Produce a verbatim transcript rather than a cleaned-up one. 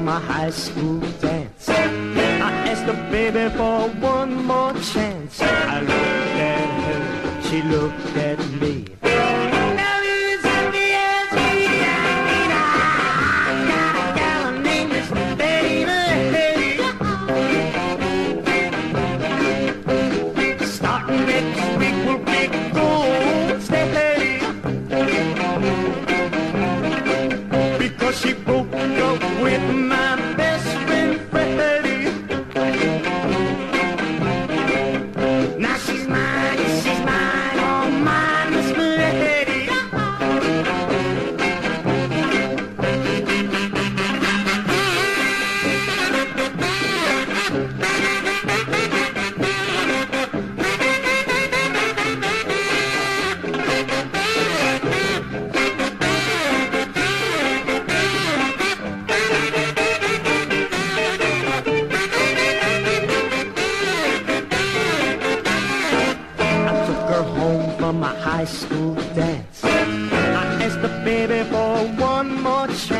my high school dance. I asked the baby for one more chance. I looked at her, she looked at me. Now listen to me as we got a gal named Miss Baby. Starting next week we'll be gold steady. Because she broke up with my best friend Freddie. Now she's mine, she's mine, all mine, Miss Lady. Home from my high school dance. I asked the baby for one more chance.